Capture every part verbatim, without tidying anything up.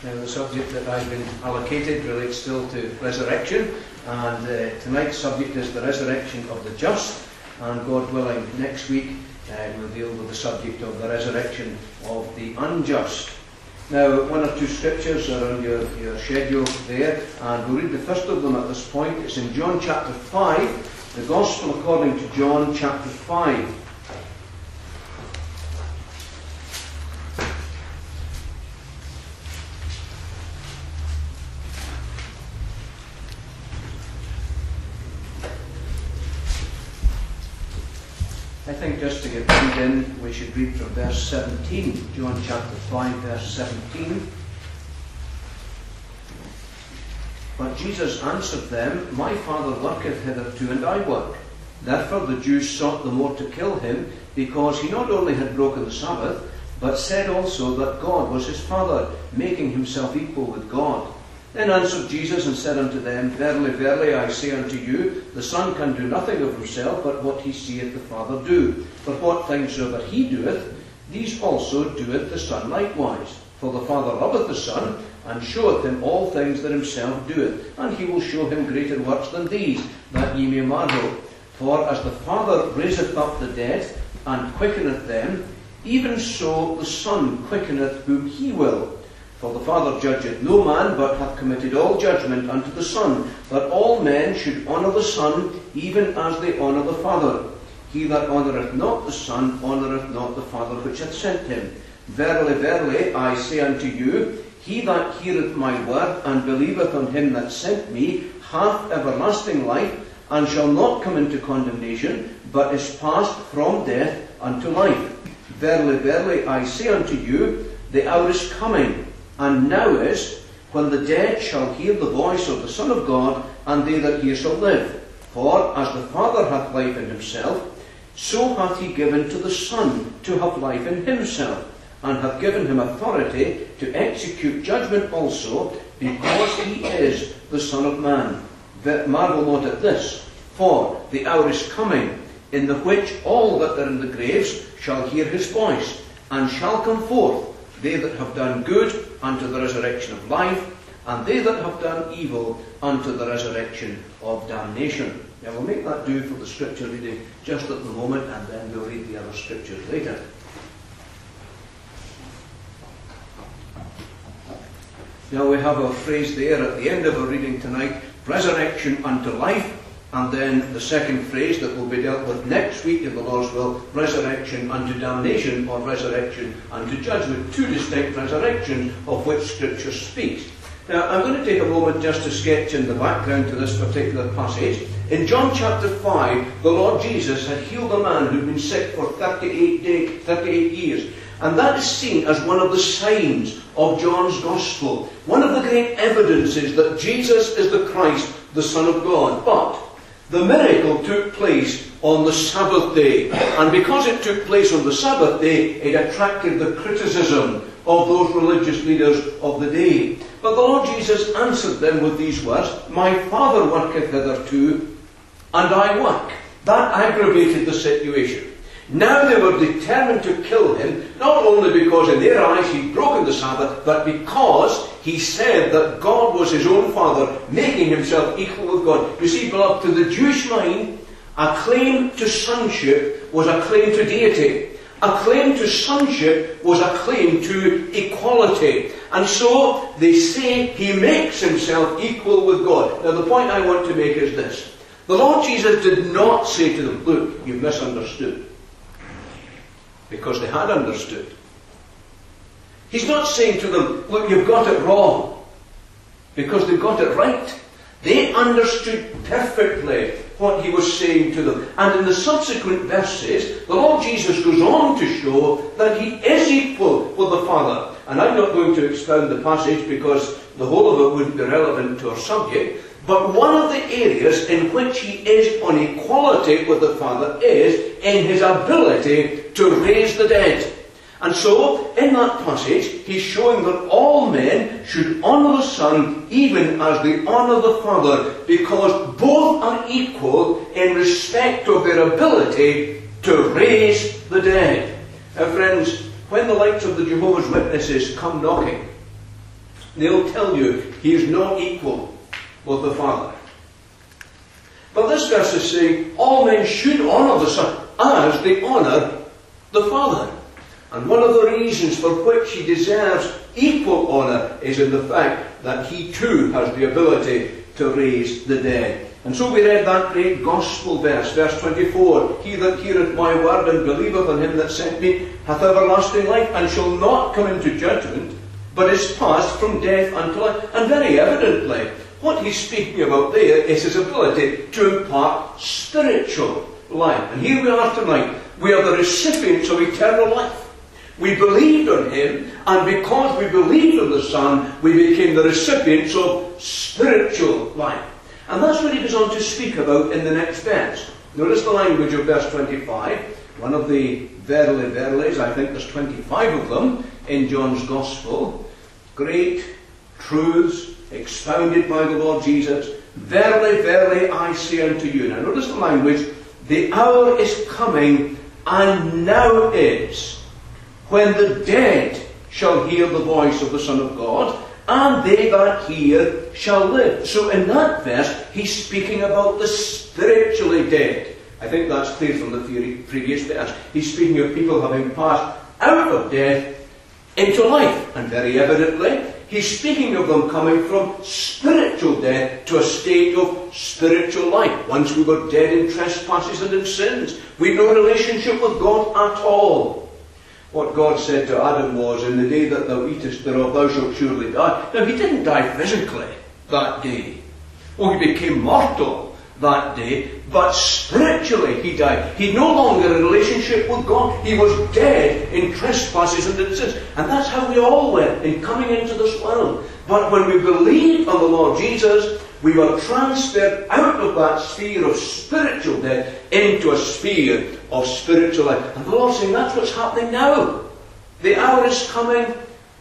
Now, the subject that I've been allocated relates still to resurrection, and uh, tonight's subject is the resurrection of the just, and God willing, next week uh, we'll deal with the subject of the resurrection of the unjust. Now, one or two scriptures are on your, your schedule there, and we'll read the first of them at this point. It's in John chapter five, the Gospel according to John chapter five. I think just to get read in, we should read from verse seventeen, John chapter five, verse seventeen. But Jesus answered them, My Father worketh hitherto, and I work. Therefore the Jews sought the more to kill him, because he not only had broken the Sabbath, but said also that God was his Father, making himself equal with God. Then answered Jesus and said unto them, Verily, verily, I say unto you, the Son can do nothing of himself, but what he seeth the Father do. But what things soever he doeth, these also doeth the Son likewise. For the Father loveth the Son, and showeth him all things that himself doeth. And he will show him greater works than these, that ye may marvel. For as the Father raiseth up the dead, and quickeneth them, even so the Son quickeneth whom he will. For the Father judgeth no man, but hath committed all judgment unto the Son, that all men should honour the Son, even as they honour the Father. He that honoureth not the Son honoureth not the Father which hath sent him. Verily, verily, I say unto you, he that heareth my word, and believeth on him that sent me, hath everlasting life, and shall not come into condemnation, but is passed from death unto life. Verily, verily, I say unto you, the hour is coming, and now is, when the dead shall hear the voice of the Son of God, and they that hear shall live. For as the Father hath life in himself, so hath he given to the Son to have life in himself, and hath given him authority to execute judgment also, because he is the Son of Man. Marvel not at this, for the hour is coming, in the which all that are in the graves shall hear his voice, and shall come forth, they that have done good unto the resurrection of life, and they that have done evil unto the resurrection of damnation. Now we'll make that do for the scripture reading just at the moment, and then we'll read the other scriptures later. Now we have a phrase there at the end of our reading tonight, resurrection unto life, and then the second phrase that will be dealt with next week in the Lord's will, resurrection unto damnation, or resurrection unto judgment. Two distinct resurrections of which Scripture speaks. Now I'm going to take a moment just to sketch in the background to this particular passage. In John chapter five, the Lord Jesus had healed a man who'd been sick for thirty-eight days, thirty-eight years. And that is seen as one of the signs of John's Gospel. One of the great evidences that Jesus is the Christ, the Son of God. But the miracle took place on the Sabbath day. And because it took place on the Sabbath day, it attracted the criticism of those religious leaders of the day. But the Lord Jesus answered them with these words, My Father worketh hitherto, and I work. That aggravated the situation. Now they were determined to kill him, not only because in their eyes he'd broken the Sabbath, but because he said that God was his own Father, making himself equal with God. You see, beloved, to the Jewish mind, a claim to sonship was a claim to deity. A claim to sonship was a claim to equality. And so they say he makes himself equal with God. Now the point I want to make is this. The Lord Jesus did not say to them, look, you've misunderstood. Because they had understood. He's not saying to them, look, you've got it wrong. Because they got it right. They understood perfectly what he was saying to them. And in the subsequent verses, the Lord Jesus goes on to show that he is equal with the Father. And I'm not going to expound the passage because the whole of it wouldn't be relevant to our subject. But one of the areas in which he is on equality with the Father is in his ability to raise the dead. And so, in that passage, he's showing that all men should honour the Son even as they honour the Father, because both are equal in respect of their ability to raise the dead. Now friends, when the likes of the Jehovah's Witnesses come knocking, they'll tell you he is not equal with the Father. But this verse is saying all men should honour the Son as they honour the Father. And one of the reasons for which he deserves equal honour is in the fact that he too has the ability to raise the dead. And so we read that great gospel verse, verse twenty-four. He that heareth my word and believeth on him that sent me hath everlasting life, and shall not come into judgment, but is passed from death unto life. And very evidently, what he's speaking about there is his ability to impart spiritual life. And here we are tonight. We are the recipients of eternal life. We believed on him, and because we believed on the Son, we became the recipients of spiritual life. And that's what he goes on to speak about in the next verse. Notice the language of verse twenty-five. One of the verily verilies, I think there's twenty-five of them in John's Gospel. Great truths expounded by the Lord Jesus. Verily, verily, I say unto you. Now notice the language. The hour is coming, and now is, when the dead shall hear the voice of the Son of God, and they that hear shall live. So in that verse, he's speaking about the spiritually dead. I think that's clear from the previous verse. He's speaking of people having passed out of death into life. And very evidently, he's speaking of them coming from spiritual death to a state of spiritual life. Once we were dead in trespasses and in sins. We had no relationship with God at all. What God said to Adam was, in the day that thou eatest thereof, thou shalt surely die. Now, he didn't die physically that day. Oh, he became mortal that day, but spiritually he died. He no longer in relationship with God. He was dead in trespasses and in sins. And that's how we all were in coming into this world. But when we believed on the Lord Jesus, we were transferred out of that sphere of spiritual death into a sphere of spiritual life. And the Lord's saying that's what's happening now. The hour is coming,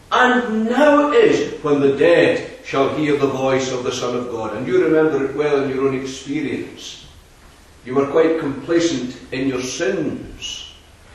and now is when the dead shall hear the voice of the Son of God. And you remember it well in your own experience. You were quite complacent in your sins.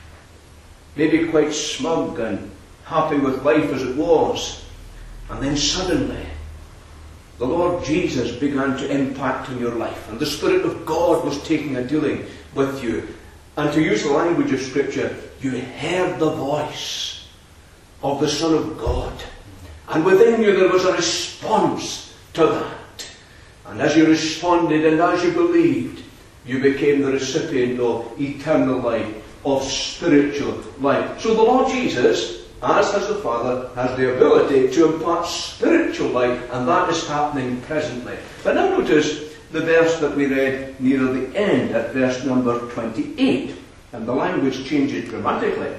Maybe quite smug and happy with life as it was. And then suddenly, the Lord Jesus began to impact on your life. And the Spirit of God was taking a dealing with you. And to use the language of Scripture, you heard the voice of the Son of God. And within you there was a response to that. And as you responded and as you believed, you became the recipient of eternal life, of spiritual life. So the Lord Jesus, as has the Father, has the ability to impart spiritual life, and that is happening presently. But now notice the verse that we read near the end, at verse number twenty-eight. And the language changes dramatically.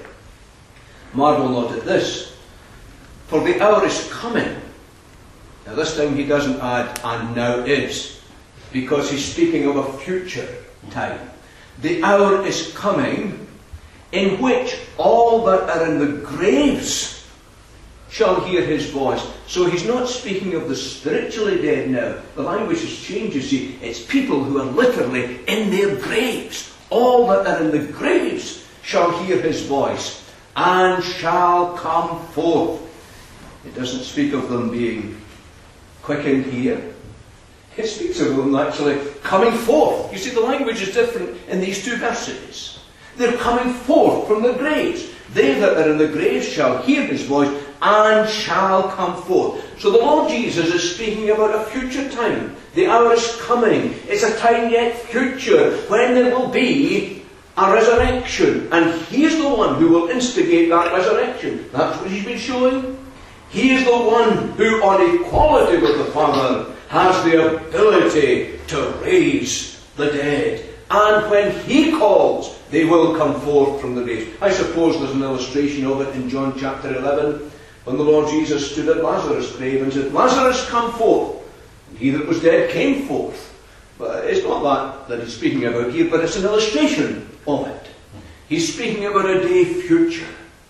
Marvel not at this. For the hour is coming. Now this time he doesn't add, and now is, because he's speaking of a future time. The hour is coming in which all that are in the graves shall hear his voice. So he's not speaking of the spiritually dead now. The language has changed, you see. It's people who are literally in their graves. All that are in the graves shall hear his voice, and shall come forth. It doesn't speak of them being quickened here. It speaks of them actually coming forth. You see, the language is different in these two verses. They're coming forth from the graves. They that are in the graves shall hear his voice, and shall come forth. So the Lord Jesus is speaking about a future time. The hour is coming. It's a time yet future when there will be a resurrection. And he is the one who will instigate that resurrection. That's what he's been showing. He is the one who, on equality with the Father, has the ability to raise the dead. And when he calls, they will come forth from the grave. I suppose there's an illustration of it in John chapter eleven, when the Lord Jesus stood at Lazarus' grave and said, Lazarus, come forth. And he that was dead came forth. But it's not that that he's speaking about here, but it's an illustration of it. He's speaking about a day future,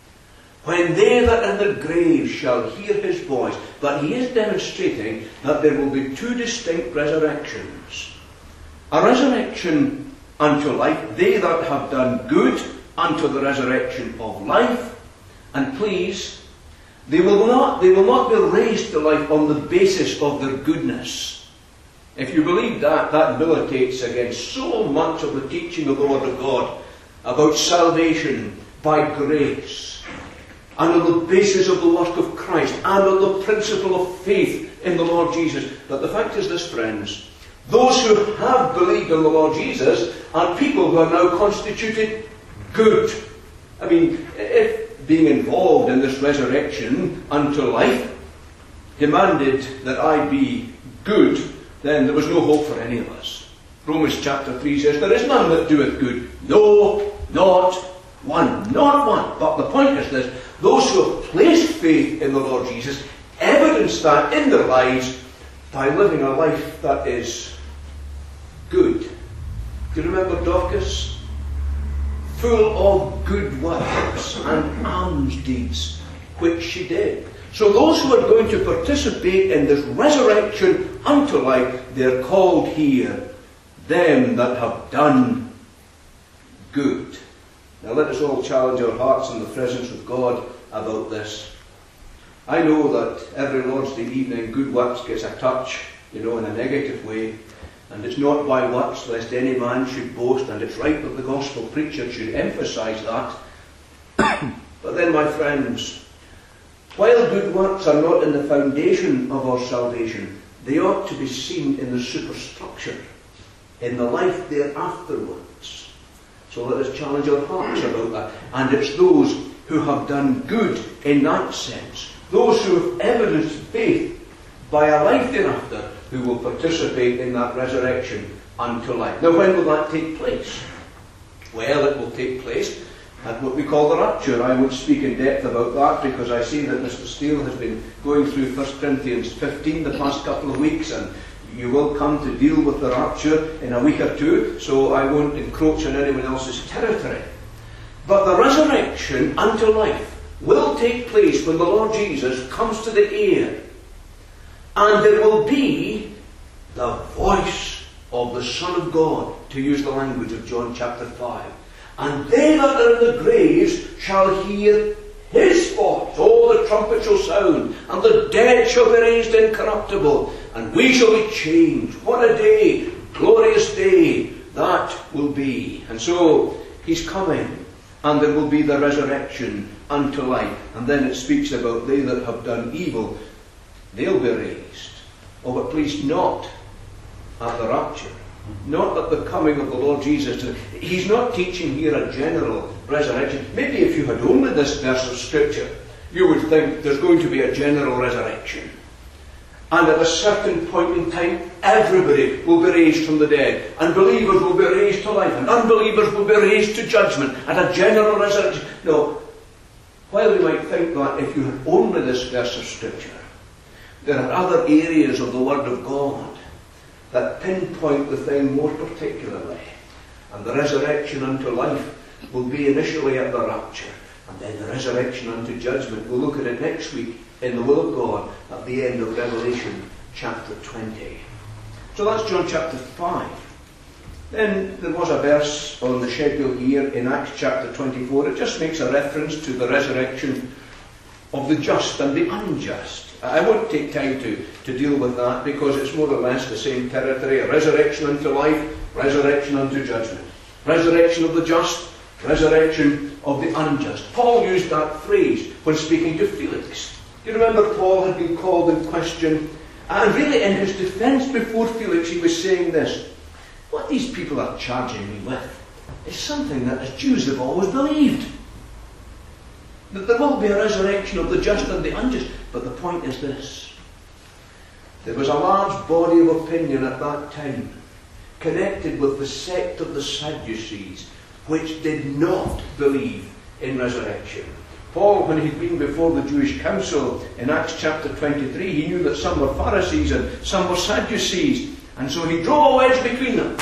when they that are in the grave shall hear his voice. But he is demonstrating that there will be two distinct resurrections. A resurrection unto life, they that have done good unto the resurrection of life. And please, They will not, they will not be raised to life on the basis of their goodness. If you believe that, that militates against so much of the teaching of the Word of God about salvation by grace, and on the basis of the work of Christ, and on the principle of faith in the Lord Jesus. But the fact is this, friends, those who have believed in the Lord Jesus are people who are now constituted good. I mean, if being involved in this resurrection unto life demanded that I be good, then there was no hope for any of us. Romans chapter three says, there is none that doeth good. No, not one. Not one. But the point is this, those who have placed faith in the Lord Jesus evidence that in their lives by living a life that is good. Do you remember Dorcas? Full of good works and alms deeds, which she did. So those who are going to participate in this resurrection unto life, they're called here, them that have done good. Now let us all challenge our hearts in the presence of God about this. I know that every Lord's Day evening good works gets a touch, you know, in a negative way. And it's not by works lest any man should boast, and it's right that the gospel preacher should emphasise that. But then, my friends, while good works are not in the foundation of our salvation, they ought to be seen in the superstructure, in the life thereafterwards. So let us challenge our hearts about that. And it's those who have done good in that sense, those who have evidenced faith by a life thereafter, who will participate in that resurrection unto life. Now, when will that take place? Well, it will take place at what we call the rapture. I won't speak in depth about that because I see that Mister Steele has been going through First Corinthians fifteen the past couple of weeks, and you will come to deal with the rapture in a week or two, so I won't encroach on anyone else's territory. But the resurrection unto life will take place when the Lord Jesus comes to the air. And there will be the voice of the Son of God, to use the language of John chapter five. And they that are in the graves shall hear his voice. Oh, the trumpet shall sound, and the dead shall be raised incorruptible, and we shall be changed. What a day, glorious day that will be. And so, he's coming, and there will be the resurrection unto life. And then it speaks about they that have done evil, they'll be raised. Oh, but please not at the rapture. Not at the coming of the Lord Jesus. He's not teaching here a general resurrection. Maybe if you had only this verse of Scripture, you would think there's going to be a general resurrection. And at a certain point in time, everybody will be raised from the dead. And believers will be raised to life. And unbelievers will be raised to judgment. And a general resurrection. No. While you might think that if you had only this verse of Scripture, there are other areas of the Word of God that pinpoint the thing more particularly. And the resurrection unto life will be initially at the rapture. And then the resurrection unto judgment. We'll look at it next week in the will of God at the end of Revelation chapter twenty. So that's John chapter five. Then there was a verse on the schedule here in Acts chapter twenty-four. It just makes a reference to the resurrection of the just and the unjust. I won't take time to, to deal with that because it's more or less the same territory. A resurrection unto life, resurrection unto judgment. Resurrection of the just, resurrection of the unjust. Paul used that phrase when speaking to Felix. You remember Paul had been called in question, and really in his defence before Felix he was saying this: what these people are charging me with is something that as Jews have always believed. That there will be a resurrection of the just and the unjust. But the point is this: there was a large body of opinion at that time connected with the sect of the Sadducees, which did not believe in resurrection. Paul, when he'd been before the Jewish council in Acts chapter twenty-three, he knew that some were Pharisees and some were Sadducees. And so he drew a wedge between them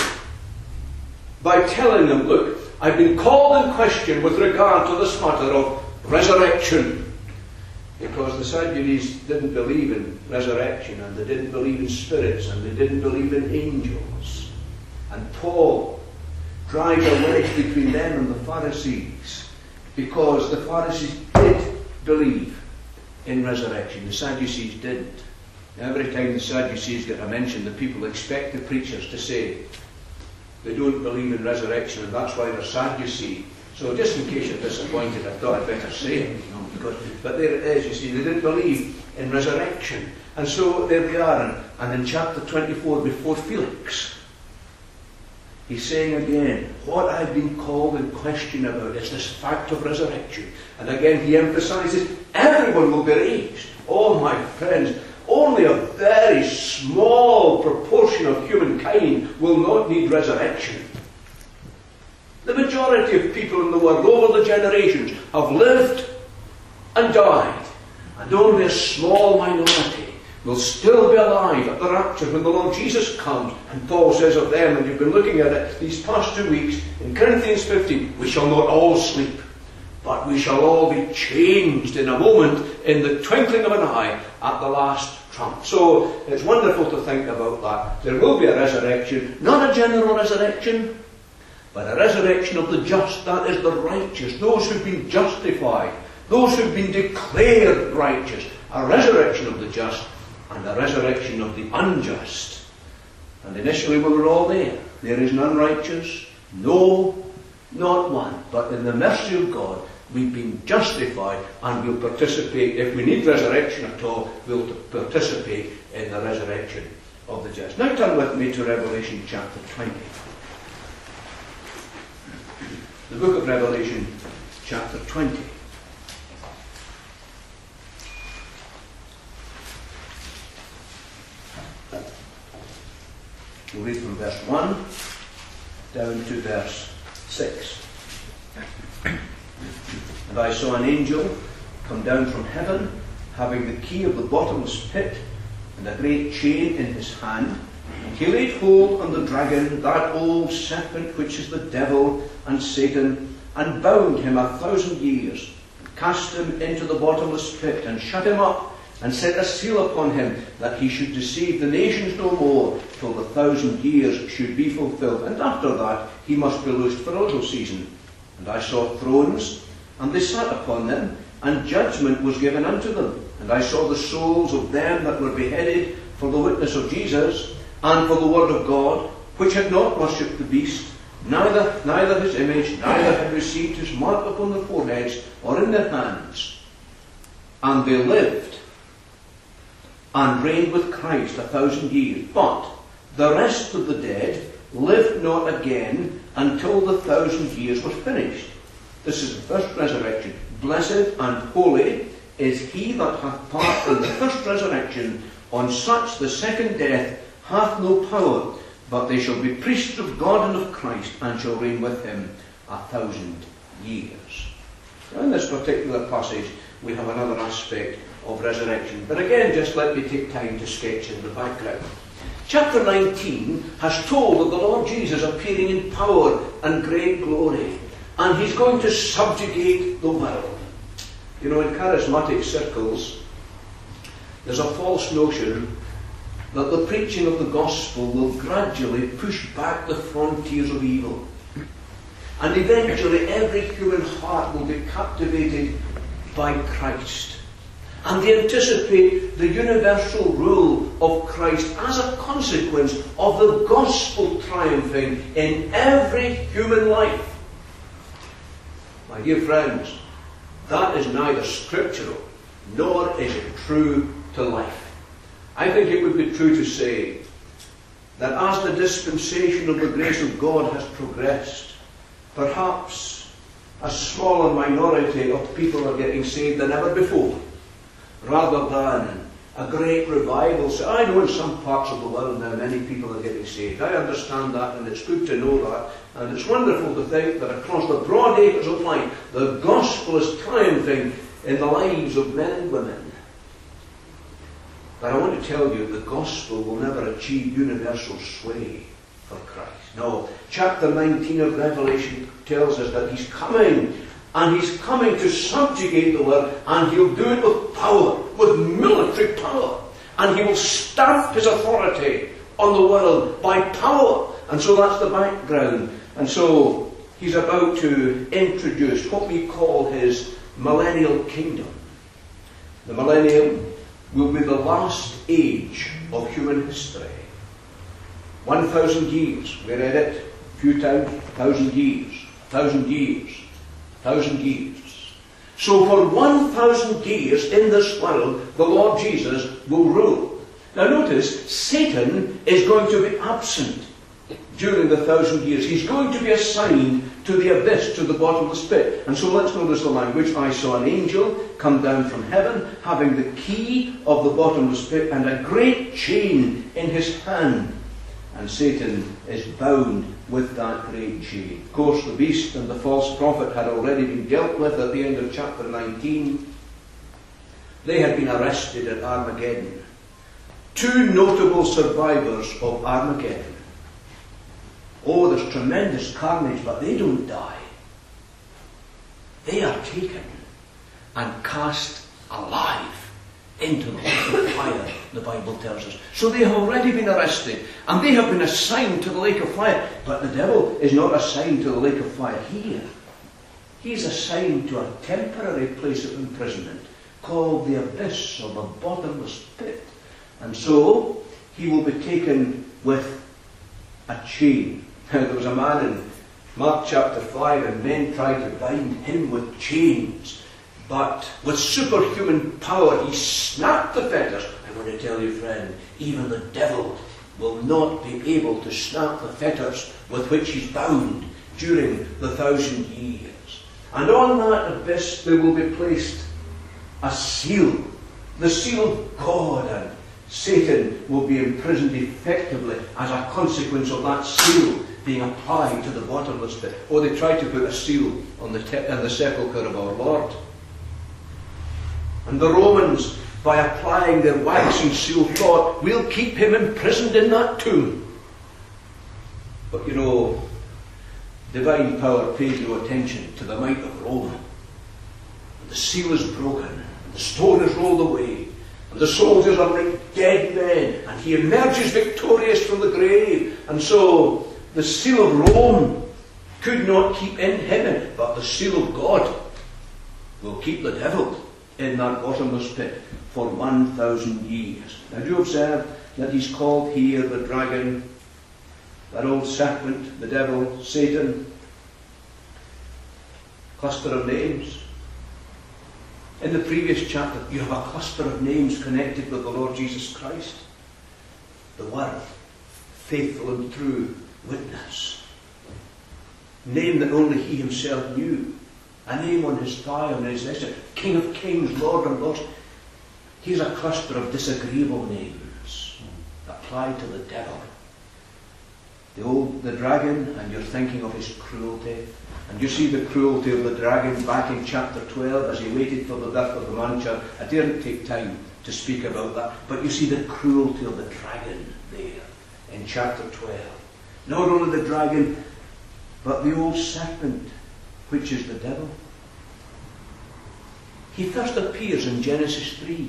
by telling them, look, I've been called in question with regard to this matter of resurrection. Because the Sadducees didn't believe in resurrection, and they didn't believe in spirits, and they didn't believe in angels. And Paul drives a wedge between them and the Pharisees, because the Pharisees did believe in resurrection. The Sadducees didn't. Every time the Sadducees get a mention, the people expect the preachers to say they don't believe in resurrection, and that's why they're Sadducee. So just in case you're disappointed, I thought I'd better say it, you know, because, but there it is, you see, they didn't believe in resurrection. And so there we are, and, and in chapter twenty-four, before Felix, he's saying again, what I've been called in question about is this fact of resurrection. And again he emphasizes, everyone will be raised. Oh my friends, only a very small proportion of humankind will not need resurrection. The majority of people in the world over the generations have lived and died, and only a small minority will still be alive at the rapture when the Lord Jesus comes. And Paul says of them, and you've been looking at it these past two weeks, in Corinthians fifteen, we shall not all sleep, but we shall all be changed in a moment, in the twinkling of an eye, at the last trump. So it's wonderful to think about that. There will be a resurrection, not a general resurrection, but a resurrection of the just, that is the righteous, those who've been justified, those who've been declared righteous. A resurrection of the just and a resurrection of the unjust. And initially we were all there. There is none righteous, no, not one. But in the mercy of God, we've been justified, and we'll participate, if we need resurrection at all, we'll participate in the resurrection of the just. Now turn with me to Revelation chapter twenty. The book of Revelation chapter twenty. We'll read from verse one down to verse six. And I saw an angel come down from heaven, having the key of the bottomless pit, and a great chain in his hand. And he laid hold on the dragon, that old serpent which is the devil and Satan, and bound him a thousand years, and cast him into the bottomless pit, and shut him up, and set a seal upon him, that he should deceive the nations no more, till the thousand years should be fulfilled. And after that he must be loosed for a little season. And I saw thrones, and they sat upon them, and judgment was given unto them. And I saw the souls of them that were beheaded for the witness of Jesus, and for the word of God, which had not worshipped the beast, neither, neither his image, neither had received his mark upon their foreheads or in their hands. And they lived and reigned with Christ a thousand years. But the rest of the dead lived not again until the thousand years was finished. This is the first resurrection. Blessed and holy is he that hath part in the first resurrection. On such the second death hath no power, but they shall be priests of God and of Christ, and shall reign with him a thousand years. Now in this particular passage we have another aspect of resurrection. But again, just let me take time to sketch in the background. Chapter nineteen has told of the Lord Jesus appearing in power and great glory, and he's going to subjugate the world. You know, in charismatic circles, there's a false notion that the preaching of the gospel will gradually push back the frontiers of evil. And eventually every human heart will be captivated by Christ. And they anticipate the universal rule of Christ as a consequence of the gospel triumphing in every human life. My dear friends, that is neither scriptural nor is it true to life. I think it would be true to say that as the dispensation of the grace of God has progressed, perhaps a smaller minority of people are getting saved than ever before, rather than a great revival. So I know in some parts of the world now many people are getting saved. I understand that, and it's good to know that. And it's wonderful to think that across the broad acres of life, the gospel is triumphing in the lives of men and women. But I want to tell you, the gospel will never achieve universal sway for Christ. No, chapter nineteen of Revelation tells us that he's coming, and he's coming to subjugate the world, and he'll do it with power, with military power. And he will stamp his authority on the world by power. And so that's the background. And so he's about to introduce what we call his millennial kingdom. The millennium will be the last age of human history. One thousand years, we read it a few times, thousand years, thousand years, thousand years. So for one thousand years in this world, the Lord Jesus will rule. Now notice, Satan is going to be absent during the thousand years. He's going to be assigned to the abyss, to the bottomless pit. And so let's notice the language. I saw an angel come down from heaven, having the key of the bottomless pit and a great chain in his hand. And Satan is bound with that great chain. Of course, the beast and the false prophet had already been dealt with at the end of chapter nineteen. They had been arrested at Armageddon. Two notable survivors of Armageddon. Oh, there's tremendous carnage, but they don't die. They are taken and cast alive into the lake of fire, the Bible tells us. So they have already been arrested, and they have been assigned to the lake of fire. But the devil is not assigned to the lake of fire here. He is assigned to a temporary place of imprisonment called the abyss, or the bottomless pit. And so he will be taken with a chain. Now, there was a man in Mark chapter five, and men tried to bind him with chains. But with superhuman power, he snapped the fetters. I want to tell you, friend, even the devil will not be able to snap the fetters with which he's bound during the thousand years. And on that abyss there will be placed a seal, the seal of God, and Satan will be imprisoned effectively as a consequence of that seal being applied to the bottomless pit. Or they tried to put a seal on the, te- on the sepulchre of our Lord. And the Romans, by applying their waxing seal, thought, we'll keep him imprisoned in that tomb. But you know, divine power paid no attention to the might of Rome. And the seal is broken, and the stone is rolled away, and the soldiers are like dead men, and he emerges victorious from the grave. And so the seal of Rome could not keep in him, but the seal of God will keep the devil in that bottomless pit for one thousand years. Now do you observe that he's called here the dragon, that old serpent, the devil, Satan? Cluster of names. In the previous chapter, you have a cluster of names connected with the Lord Jesus Christ. The Word, faithful and true witness. Name that only he himself knew. A name on his thigh, on his vest, King of Kings, Lord of Lords. Here's a cluster of disagreeable names applied to the devil. The old, the dragon, and you're thinking of his cruelty. And you see the cruelty of the dragon back in chapter twelve as he waited for the birth of the man-child. I daren't take time to speak about that, but you see the cruelty of the dragon there in chapter twelve. Not only the dragon, but the old serpent, which is the devil. He first appears in Genesis three.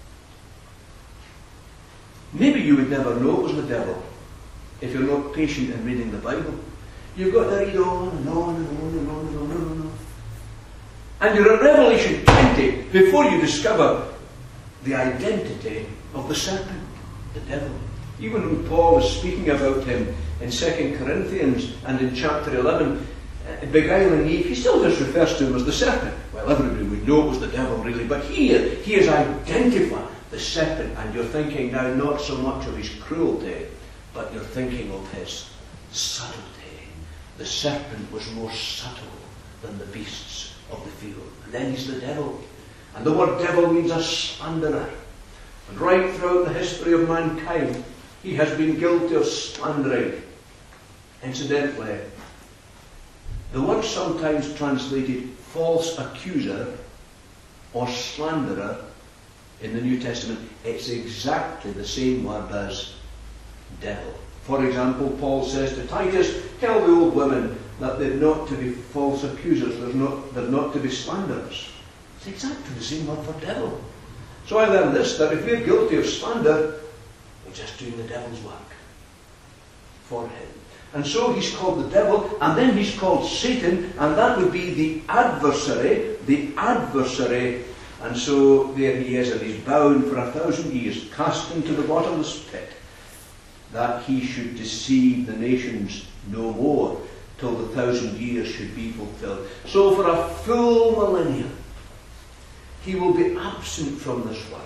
Maybe you would never know it was the devil if you're not patient in reading the Bible. You've got to read on and on and on and on and on and on. And you're at Revelation twenty before you discover the identity of the serpent, the devil. Even when Paul is speaking about him in Second Corinthians and in chapter eleven, beguiling Eve, he still just refers to him as the serpent. Well, everybody would know it was the devil, really, but here he is identifying the serpent, and you're thinking now not so much of his cruelty, but you're thinking of his subtlety. The serpent was more subtle than the beasts of the field. And then he's the devil. And the word devil means a slanderer. And right throughout the history of mankind, he has been guilty of slandering. Incidentally, the word sometimes translated false accuser or slanderer in the New Testament, it's exactly the same word as devil. For example, Paul says to Titus, tell the old women that they're not to be false accusers, they're not, they're not to be slanderers. It's exactly the same word for devil. So I learned this, that if we're guilty of slander, we're just doing the devil's work for him. And so he's called the devil, and then he's called Satan, and that would be the adversary, the adversary And so there he is, and he's bound for a thousand years, cast into the bottomless pit, that he should deceive the nations no more, till the thousand years should be fulfilled. So for a full millennium, he will be absent from this world.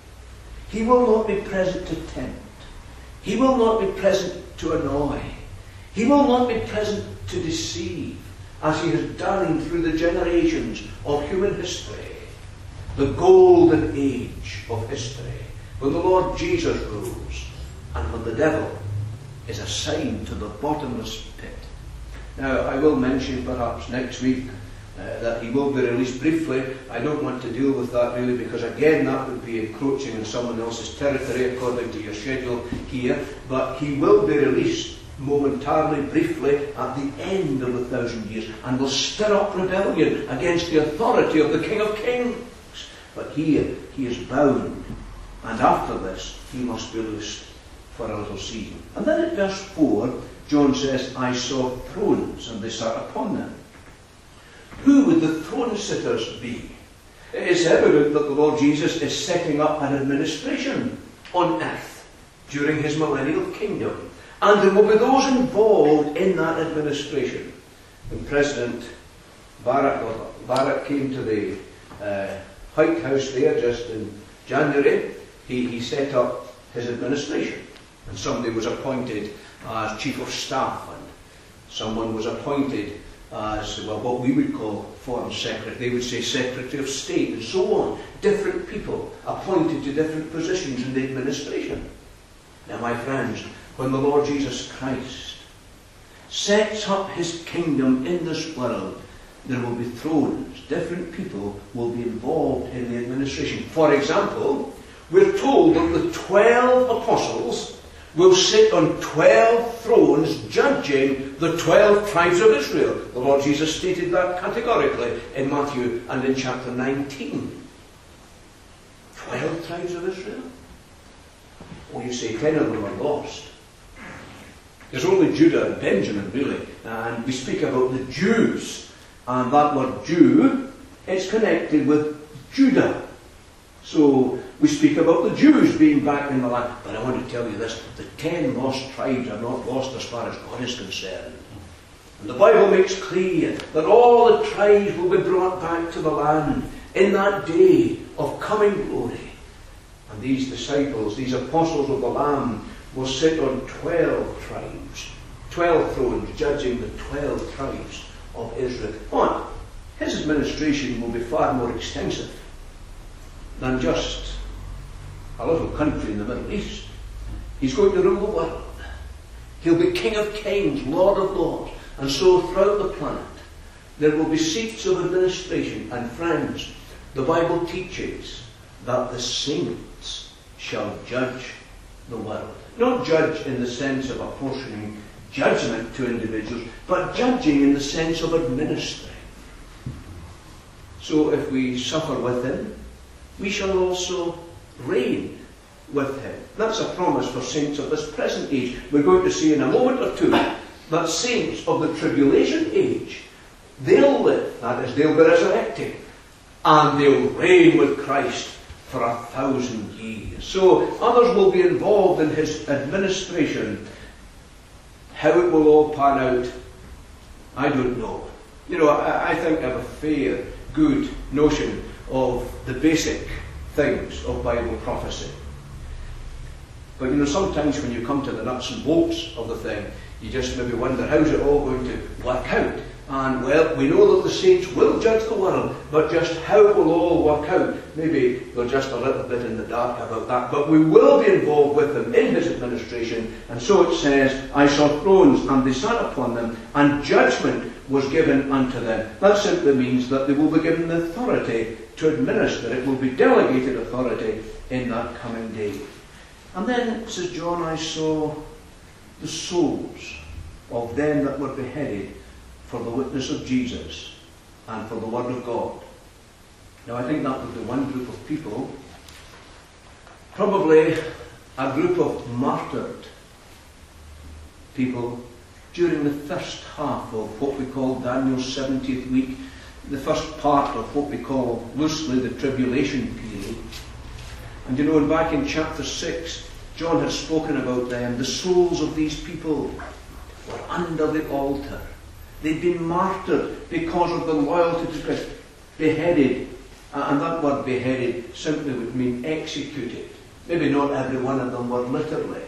He will not be present to tempt. He will not be present to annoy. He will not be present to deceive, as he has done through the generations of human history, the golden age of history, when the Lord Jesus rules, and when the devil is assigned to the bottomless pit. Now, I will mention perhaps next week uh, that he will be released briefly. I don't want to deal with that really, because again that would be encroaching on someone else's territory according to your schedule here. But he will be released momentarily, briefly, at the end of the thousand years, and will stir up rebellion against the authority of the King of Kings. But here he is bound, and after this he must be loosed for a little season. And then at verse four, John says, I saw thrones, and they sat upon them. Who would the throne sitters be? It is evident that the Lord Jesus is setting up an administration on earth during his millennial kingdom. And there will be those involved in that administration. When President Barack, Barack came to the uh, White House there just in January, he, he set up his administration. And somebody was appointed as Chief of Staff, and someone was appointed as, well, what we would call Foreign Secretary. They would say Secretary of State, and so on. Different people appointed to different positions in the administration. Now, my friends, when the Lord Jesus Christ sets up his kingdom in this world, there will be thrones. Different people will be involved in the administration. For example, we're told that the twelve apostles will sit on twelve thrones judging the twelve tribes of Israel. The Lord Jesus stated that categorically in Matthew and in chapter nineteen. Twelve tribes of Israel? Oh, you say ten of them are lost. There's only Judah and Benjamin, really. And we speak about the Jews. And that word Jew is connected with Judah. So we speak about the Jews being back in the land. But I want to tell you this, the ten lost tribes are not lost as far as God is concerned. And the Bible makes clear that all the tribes will be brought back to the land in that day of coming glory. And these disciples, these apostles of the Lamb, will sit on twelve tribes, twelve thrones, judging the twelve tribes of Israel. But his administration will be far more extensive than just a little country in the Middle East. He's going to rule the world. He'll be King of Kings, Lord of Lords. And so throughout the planet, there will be seats of administration. And friends, the Bible teaches that the saints shall judge the world. Not judge in the sense of apportioning judgment to individuals, but judging in the sense of administering. So if we suffer with him, we shall also reign with him. That's a promise for saints of this present age. We're going to see in a moment or two that saints of the tribulation age, they'll live, that is, they'll be resurrected, and they'll reign with Christ for a thousand years. So others will be involved in his administration. How it will all pan out, I don't know. You know, I, I think I have a fair, good notion of the basic things of Bible prophecy. But you know, sometimes when you come to the nuts and bolts of the thing, you just maybe wonder, how's it all going to work out? And well, we know that the saints will judge the world, but just how it will all work out, maybe we're just a little bit in the dark about that. But we will be involved with them in his administration. And so it says, I saw thrones, and they sat upon them, and judgment was given unto them. That simply means that they will be given the authority to administer. It will be delegated authority in that coming day. And then, says John, I saw the souls of them that were beheaded for the witness of Jesus and for the word of God. Now I think that would be one group of people, probably a group of martyred people during the first half of what we call Daniel's seventieth week. the first part of what we call loosely the tribulation period. And you know, back in chapter six, John had spoken about them. The souls of these people were under the altar. They'd been martyred because of the loyalty to Christ. Beheaded. And that word beheaded simply would mean executed. Maybe not every one of them were literally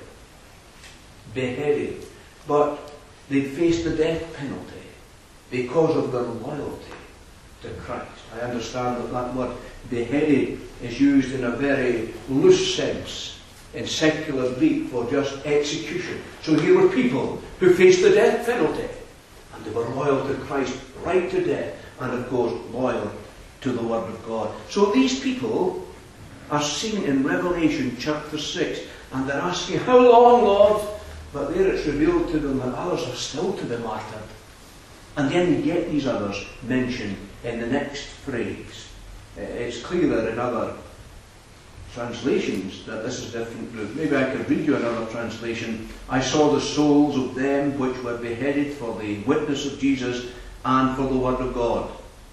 beheaded. But they faced the death penalty because of their loyalty to Christ. I understand that that word beheaded is used in a very loose sense in secular Greek for just execution. So here were people who faced the death penalty, and they were loyal to Christ right to death, and of course loyal to the Word of God. So these people are seen in Revelation chapter six, and they're asking, how long, Lord? But there it's revealed to them that others are still to be martyred. And then we get these others mentioned in the next phrase. It's clearer in other translations that this is a different group. Maybe I could read you another translation. I saw the souls of them which were beheaded for the witness of Jesus and for the Word of God.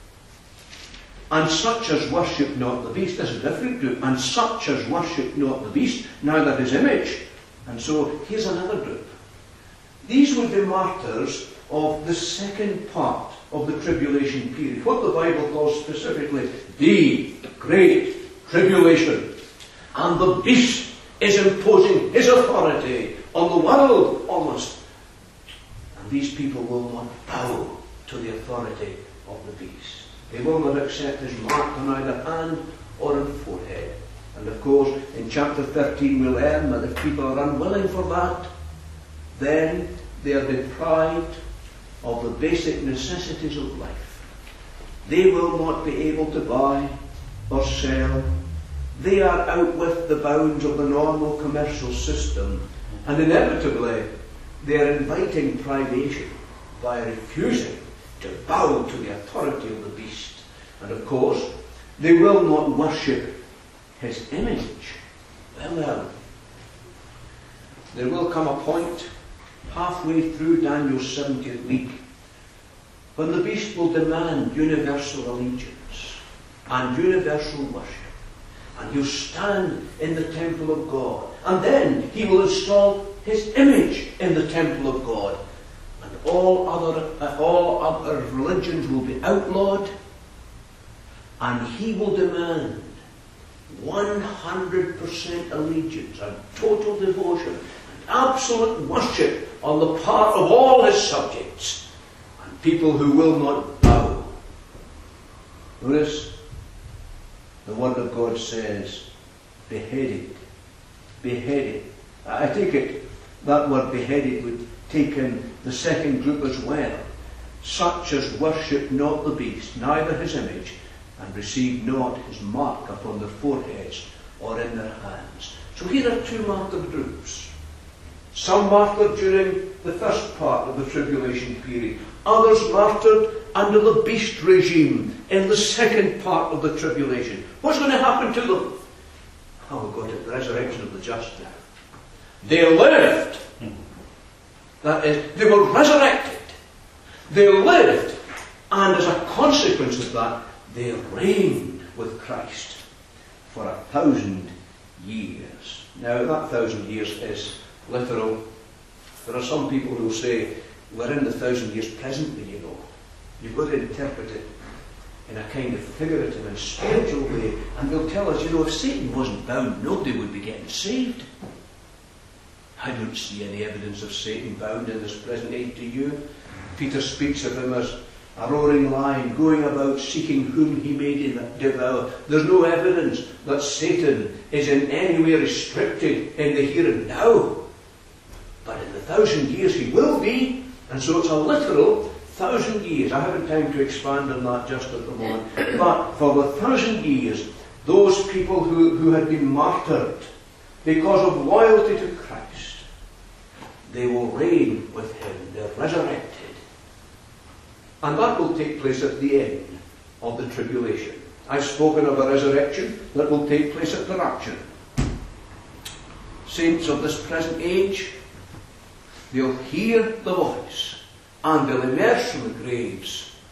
And such as worship not the beast. This is a different group. And such as worship not the beast, neither his image. And so here's another group. These would be martyrs of the second part of the tribulation period. What the Bible calls specifically the Great Tribulation. And the beast is imposing his authority on the world almost. And these people will not bow to the authority of the beast. They will not accept his mark on either hand or on forehead. And of course, in chapter thirteen we learn that if people are unwilling for that, then they are deprived of the basic necessities of life. They will not be able to buy or sell. They are out with the bounds of the normal commercial system, and inevitably they are inviting privation by refusing to bow to the authority of the beast. And of course, they will not worship his image. Well, well, there will come a point halfway through Daniel's seventieth week when the beast will demand universal allegiance and universal worship. And he'll stand in the temple of God. And then he will install his image in the temple of God. And all other, uh, all other religions will be outlawed. And he will demand one hundred percent allegiance and total devotion and absolute worship on the part of all his subjects. And people who will not bow. Notice, the Word of God says, beheaded. Beheaded. I take it that word beheaded would take in the second group as well. Such as worship not the beast, neither his image, and receive not his mark upon their foreheads or in their hands. So here are two martyred groups. Some martyred during the first part of the tribulation period. Others martyred under the beast regime in the second part of the tribulation. What's going to happen to them? Oh, we've got it, the resurrection of the just now. They lived. That is, they were resurrected. They lived. And as a consequence of that, they reigned with Christ for a thousand years. Now, that thousand years is literal. There are some people who say, we're in the thousand years presently, you know. You've got to interpret it in a kind of figurative and spiritual way. And they'll tell us, you know, if Satan wasn't bound, nobody would be getting saved. I don't see any evidence of Satan bound in this present age, do you? Peter speaks of him as a roaring lion, going about seeking whom he may devour. There's no evidence that Satan is in any way restricted in the here and now. But in the thousand years he will be, and so it's a literal thousand years. I haven't time to expand on that just at the moment. But for the thousand years, those people who, who had been martyred because of loyalty to Christ, they will reign with him. They're resurrected. And that will take place at the end of the tribulation. I've spoken of a resurrection that will take place at the rapture. Saints of this present age, they'll hear the voice and they'll emerge from the graves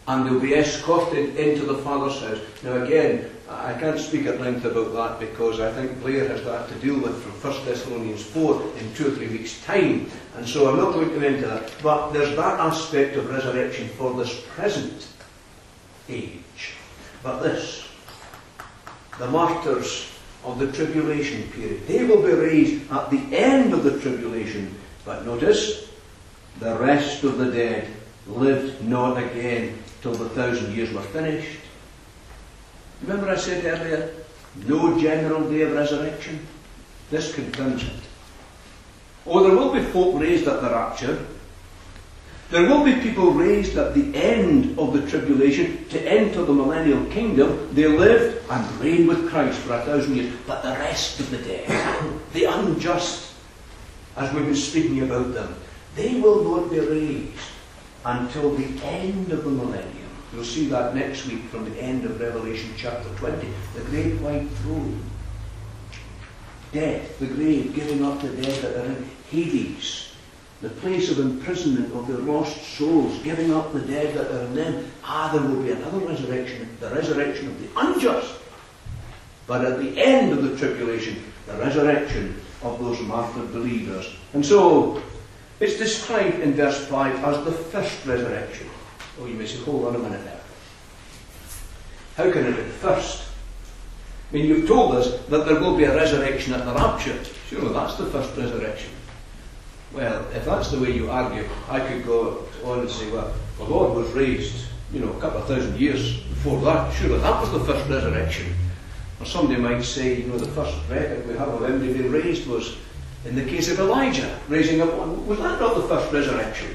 and they'll be escorted into the Father's house. Now again, I can't speak at length about that because I think Blair has that to deal with from First Thessalonians four in two or three weeks' time, and so I'm not going to go into that. But there's that aspect of resurrection for this present age. But this, the martyrs of the tribulation period, they will be raised at the end of the tribulation. But notice, the rest of the dead lived not again till the thousand years were finished. Remember I said earlier, no general day of resurrection? This confirms it. Oh, there will be folk raised at the rapture. There will be people raised at the end of the tribulation to enter the millennial kingdom. They lived and reigned with Christ for a thousand years. But the rest of the dead, the unjust, as we've been speaking about them, they will not be raised until the end of the millennium. You'll see that next week from the end of Revelation chapter twenty. The great white throne. Death, the grave, giving up the dead that are in Hades. The place of imprisonment of the lost souls, giving up the dead that are in them. Ah, there will be another resurrection, the resurrection of the unjust. But at the end of the tribulation, the resurrection of those martyred believers. And so, it's described in verse five as the first resurrection. Oh, you may say, hold on a minute there. How can it be first? I mean, you've told us that there will be a resurrection at the rapture. Surely that's the first resurrection. Well, if that's the way you argue, I could go on and say, well, the Lord was raised, you know, a couple of thousand years before that. Surely that was the first resurrection. Or somebody might say, you know, the first record we have of him being raised was in the case of Elijah, raising up one. Was that not the first resurrection?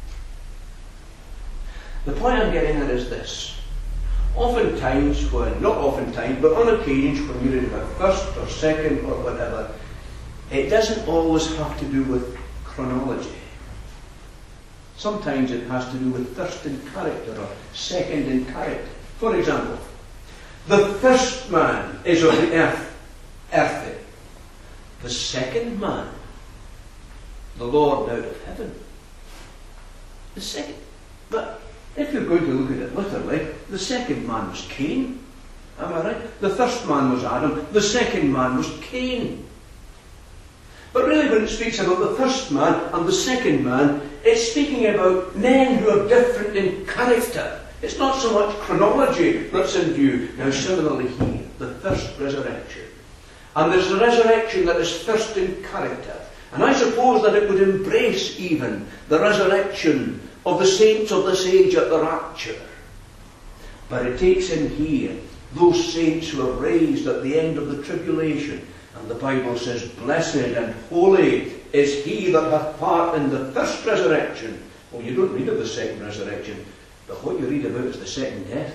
The point I'm getting at is this. Oftentimes, when, not oftentimes, but on occasions when you read about first or second or whatever, it doesn't always have to do with chronology. Sometimes it has to do with first in character or second in character. For example, the first man is of the earth, earthy. The second man, the Lord out of heaven. The second. But if you're going to look at it literally, the second man was Cain. Am I right? The first man was Adam. The second man was Cain. But really when it speaks about the first man and the second man, it's speaking about men who are different in character. It's not so much chronology that's in view. Now similarly here, the first resurrection. And there's the resurrection that is first in character. And I suppose that it would embrace even the resurrection of the saints of this age at the rapture. But it takes in here those saints who are raised at the end of the tribulation. And the Bible says, blessed and holy is he that hath part in the first resurrection. Well, you don't read of the second resurrection, but what you read about is the second death.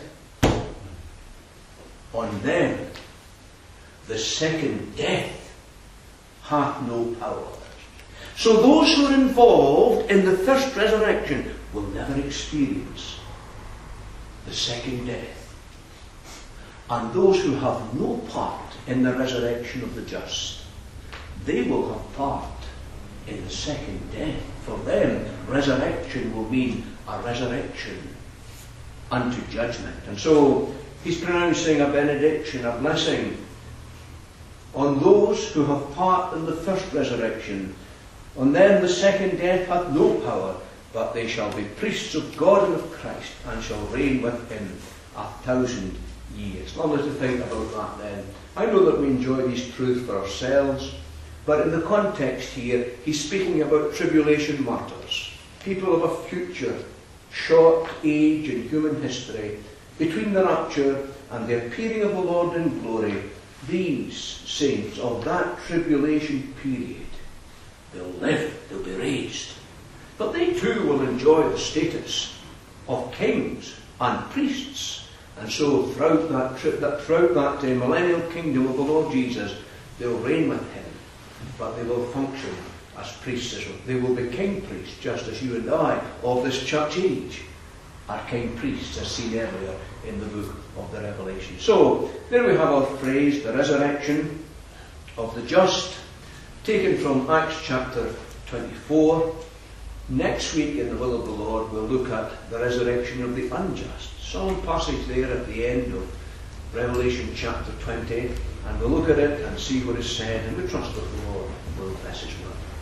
On them, the second death hath no power. So those who are involved in the first resurrection will never experience the second death. And those who have no part in the resurrection of the just, they will have part in the second death. For them, resurrection will mean a resurrection unto judgment. And so he's pronouncing a benediction, a blessing on those who have part in the first resurrection. On them the second death hath no power, but they shall be priests of God and of Christ, and shall reign with him a thousand years. Lovely to think about that then. I know that we enjoy these truths for ourselves, but in the context here, he's speaking about tribulation martyrs, people of a future, short age in human history, between the rapture and the appearing of the Lord in glory. These saints of that tribulation period, they'll live, they'll be raised. But they too will enjoy the status of kings and priests. And so throughout that, tri- that, throughout that uh, millennial kingdom of the Lord Jesus, they'll reign with him. But they will function as priests as well. They will be king priests, just as you and I of this church age are king priests, as seen earlier in the book of the Revelation. So, there we have our phrase, the resurrection of the just, taken from Acts chapter twenty-four. Next week, in the will of the Lord, we'll look at the resurrection of the unjust. Solemn passage there at the end of Revelation chapter twenty, and we'll look at it and see what is said, and we trust that the Lord will bless his word.